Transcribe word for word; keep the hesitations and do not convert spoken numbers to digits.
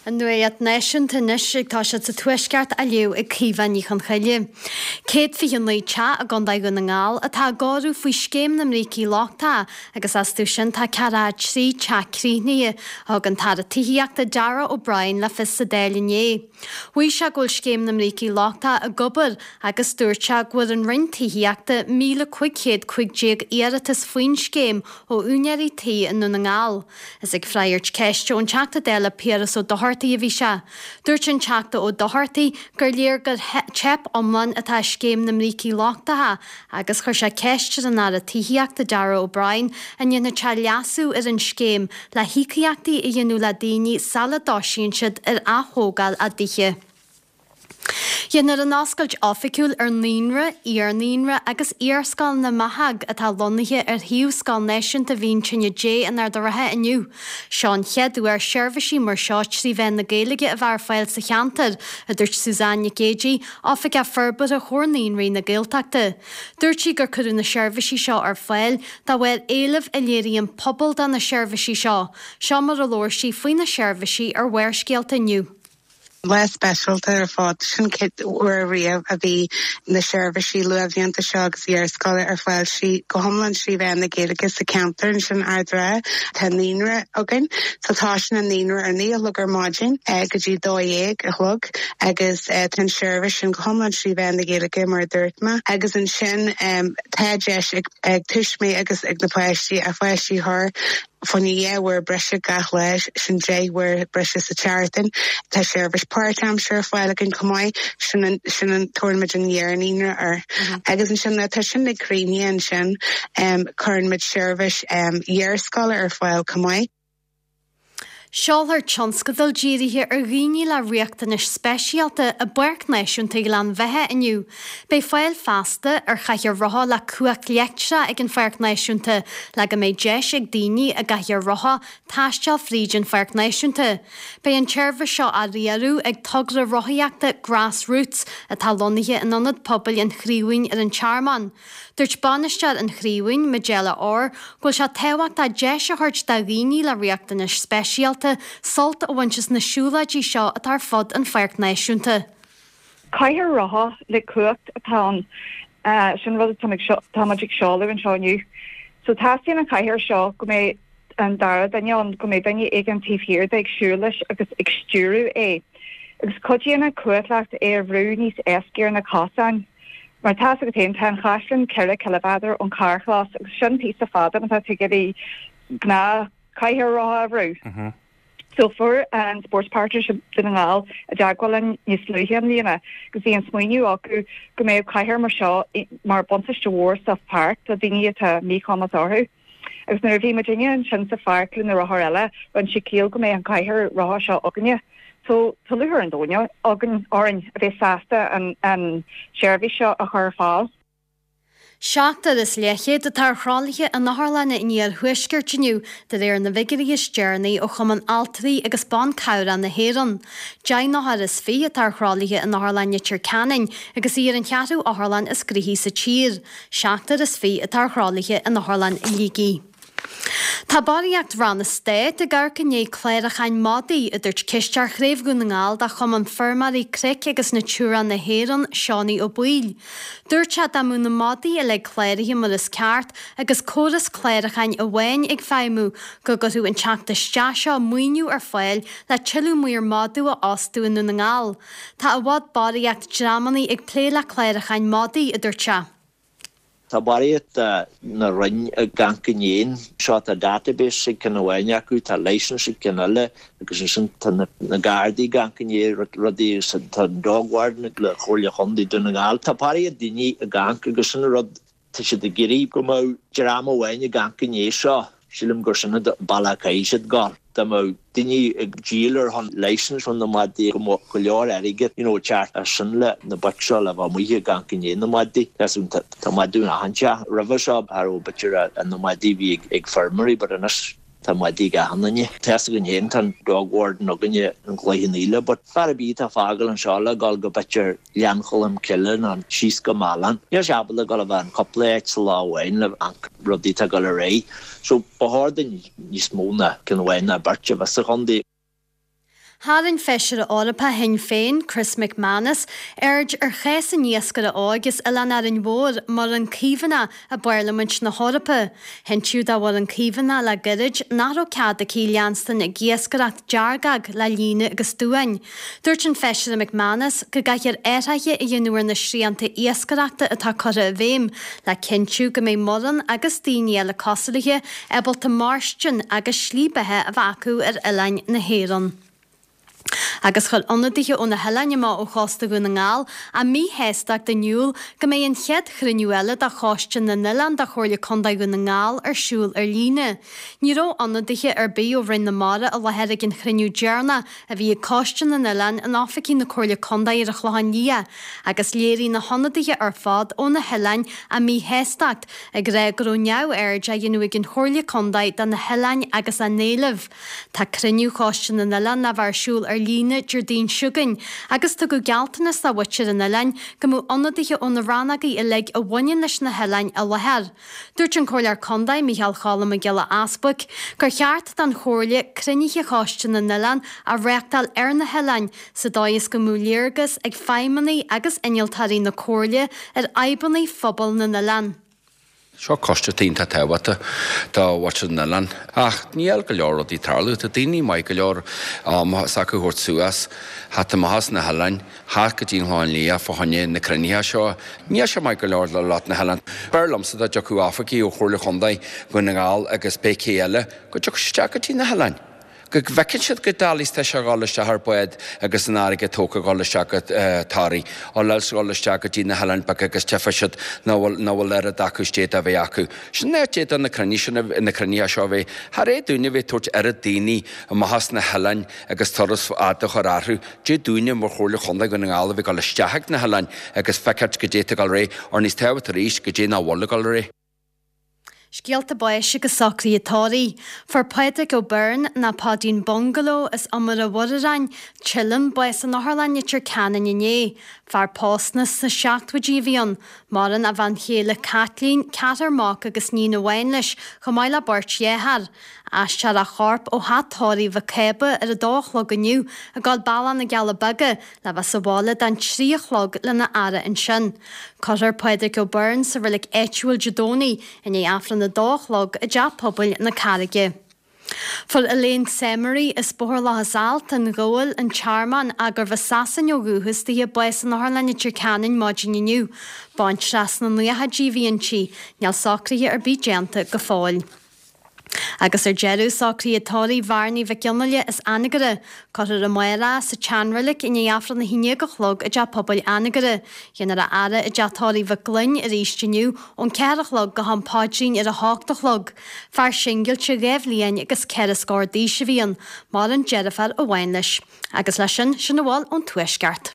An nuad nation ta nisig tá se sa tuisceart a liú ag cíhan ní chun chaile. Céad fi an leitse a gandaid go na ngáil atá gáú faoi scéim na mrící láchtá agus as tú sin tá ceráid trí teacríní ag an tar a tííachta Dara O'Brien le fis sa déliné. Bhui se ghfuil scéim na mrící láchtá a gobar agus dúirte gur an rin tííachta míle chuigchéad chuigdéag iaratas faoin scéim ó úneirí tí in na ngáil. Is ag freiirt ceiste ón teachta déile Piaras ó dohartaí a bhí se. Dúirt an teachta ó dohartaí gur léir gur teap omlan atá scéim na mrící láchtatha agus chuir se ceiste an ara tííachta Dara O'Brien a dhéanana te leasú ar an scéim le hícaíachtaí i dhéanú le daoine saladáisiún siad ar athógáil a dtithe. Dhéanar an ascailt oficiúil ar níonra, íarníonra agus íarscáil na maithag atá lonnaithe ar thiúscáil náisiúnta bhíon tine dé an ar do rathe iniu. Seán cheadú ar seirbhísí mar seát sí bheith na Gaeilge a bhar fáil sa cheantar a dúirt Susanne Gagey ofic a forbud a chórníonraí na Gaeltachta. Dúirtí gur chuú na seirbhísí seo ar fáil dá bhfuil éilimh i léiríonn pobal dan na seirbhísí seo. Seo mar a lóir sí faoin na seirbhísí ar bhair scéalta inniu. Le specialta ar fád sin kit uair riamh a bhí na seirbhísí luamhíonanta seo agus bhí ar scoile ar fáil si go thomlann sí bheith na Gaeilge sa ceantar an sin ardra tá níonra agan sa tá sin na níonra ar níl lugar máidin go dtí dó dhéag a thlug agus tan seirbhís sin go thomlann sí bheith na Gaeilge mar dúirtma agus an sin tá deis ag tuismé agus ag na páistí a fáistí thar funny yeah where brescia gach leis sin jay where brescia sa chartan tá seirbhís part-time sure fáil agin cumai sin an sin an tournament in yearnína ar agus an sin tá sin na creamy an sin um current mid seirbhís um year scholar ar fáil cumai. Seáil ar tionscadal díirithe ar ghaoine le riachtanis speisialta a buirc náisiúnta go lean bheithe inniu. Bei fáil fásta ar chaithear rotha le cuaach leicse ag an fearc náisiúnta le go méid deis ag daoine a gaithear rotha taisteal frídin fearc náisiúnta. Bei an tseirbhís seo a riarú ag tugra rothaíochta grassroots atá lonnaithe in anad pobl an chríomhainn ar an Charman. Dúirt banistead an chríomhainn Magella Orr ghfuil se tehacht a deis a thuirt da ghaoine le riachtanis speisialta Salt a bhaintes na siúladí seo a tar fod an fearc náisiúnta. Caithear rotha le cuacht atá sin rud táimeigh seála an seániu. So táíon an caithear seo go mé an dara daine go mé daine ag an tíhhir ag siúlais agus ag stúrú é. Agus codíanana cuatlacht é bhrú níos éascéar na cásan. Mar tá go taon tan chaislan ceile celebadar an carchlás agus sin tí a fada an tá tuigeí gná caithear rotha a bhrú. So for an sports partnership din an gáil a deagháil níos luithe an líana gus í an smuoinú acu go méid caithear mar seo mar bontaiste mhór sa park a daoine atá mícham orthu. Agus na bhí Virginia an sin sa farclún na rotha eile ran si cíal go méid an caithear rotha seo aganne. So tá luthar an dóine agan áin a bheith sásta an an seirbhís seo a chur fáil. Seachtar is leichéad a tar chrálaithe a natharlanna iníar thuisceirtiniu de ar na Vigaríos Journey ó chum an altaí agus bán cabhra na héan. Dean nahar is fí a tar chrálaithe a natharlanne Tircanin agus íar an cheatú Atharlan is grithí sa tír. Seachtar is fí a tar chrálaithe a natharlan lígí. Tá baríocht ran na stéid a gar cinné cléir a chain mádaí a dúirt cistear chréibh go na ngáil de chum an firmarí cric agus na túra na héan Seánaí Ó Buail. Dúirt se amú na mádaí a le cléirithe mar is ceart agus córas cléir a chain a bhhain ag feimú go gotú an teachta stea seo muoinú ar fáil le tiilú muir máú a osú in na ngáil. Tá a bhád baríocht dramaní ag plé le cléir a chain mádaí a dúirt se. Tá bariad na rin a gancanéin seo a database sig can bhhaine acu tá leisin sig can eile agus sin na gardaí gancané rudí tá dogward le chóirle chundaí duna gáil. Tá bariad daoine a ganca agus sin rud tá si de gurí go má drama bhhaine gancané seo sílim gur sinna balacaisiad gar. Tá má daoine ag díalar hon leisin chun na madí go go leor aige you know chart a sin le na batseo le bh muige gancané na madí tá madú na hanse ribh seo ar ó bitir an na madí bhí ag fermarí bar anas tá madí ga hanne te gan hen tan dogward no gnne an gléhinile but far bí tá fágal an seála gal go bitir leancholam killen an síos go málan ja seabal go bh an couplet láhain le an rodí tá go ré so bahardin níos móna cin bhhain na bartse was a chundí. Háann feisir a orpa hen féin Chris McManus urge ar chéas a níoscar águs a lean ar an bhór mar an cíhanna a Parliament na Horpa. Hen siúd a bhfuil an cíhanna le girid náró cad a cíleanstan a giascarach deargag le líne agus dúain. Dúirt an feisir a McManus go gaiir éirithe i dhéanúir na sríanta iascarachta atá chora a bhéim le cinntiú go mé moran agus daoine le cosalaithe ebalta marstin agus slíbethe a bhacu ar ilainn na héran. Agus chuil ionadaithe ó na heileine má ó chásta go na ngáil a mí héisteach den niúil go mé an chead chruinúile a cháiste na nilan a chóirle condaid go na ngáil ar siúil ar líne. Níró ionadaithe ar bí ó rinn na mara a lehéir gin chruinú dearna a bhí cáiste na nilan an áfací na chóirle condaid ar a chláhan lia, agus léirí na honadaithe ar fád ó na heilein a mí héisteach ag ré go neamh airde a dhéanú gin chóirle condaid dan na heilein agus a néileh. Tá cruniú cáiste na nilan na bhar siúil ar líne Jardín Sugan, agus tu go gealtanas a witir in Ilainn go mú ionadaithe ó na ránagaí i leig a bhaine leis na heilein a lehéir. Dúirt an chóirlear condaid Micheál Challam a geala asbach gur cheart dan chóirle crunithe cháiste na Ilainn a réachtal ar na heilein sa dáis go mú léargas ag feimanaí agus innealtarí na chóirle ar aibannaí phobal na Ilainn. Seo costa tínta tehata tá bhaite na Ilainn. Ach, níl go leor í tarlú, tá daoine mai go leor sacu thuirt suas, hat mahas na Ilainn, hat go dtíon háin lí a fáinne na crunithe seo, ní se mai go leor le lát na Ilainn. Bearlam sa deú áfaí ó chóirla chundaid go na ngáil agus bécé eile go deach steach go tí na Ilainn. Go bhecinn siad go dálís te se gáiste ar buid agus an áige tóca gáiste go táí ó leil gáiste go dtí na Ilainn ba agus tefa siad nóhfuil ar a dacustéad a bheith acu. Sin néirtéad an na cruníisina na cruní seo bheith, Har é dúine bheith tuairt ar a daoine a mahas na Ilainn agus toras áda chu ráthú, dé dúine mar chóirla chundaid go na ngála bhí gáisteach na Ilainn agus feiceart go déta gal ré or níos teha a ríis go dé náhla gal ré. Scialta báise go sacraí atáí, for Paide go Byrne na Padín Bungalow is amar a wararáin, chillim báis an áthlanne tir canan iné, far pásnas na seachtwadí bhíon, maran a bhain chéile Kathleen catar mach agus ní na bhain leis chomáile bart dhéhar. Aistear a charp ó hátáí bh cébe ar a dálog aniu a gáil bailán na geala baga le bheith sa bhála dan tríochlog le na ara in sin. Cotar Paide go Byrne sa bhfuil éitiúil judóní in é afran na dálog a deap pobl na carige. For Elaine Semery is bór le hasált an ggóil an charman agur bh sasan o gúhus de hi bues an áthlanne tir canan máidin iniu, baint tras na nuatha díhíonn si, neall sacraithe ar bí déanta go fáil. Agus ar jeú sacraí atáí bharnaí bheith ceannaile is anagara, chuir a maira sa teanralaigh in éafran na híine go chlog a de pobl anagara, dhéanar a ara i deatáí bheith glunn a ríisteniu ón ceirichlog go hampáidrín ar a háchtachlog, fear singil se réimhlíonn agus ceir a scór díise bhíon, mar an jeirifar a bhain leis. Agus lei sin sin bháil ón tuaisceart.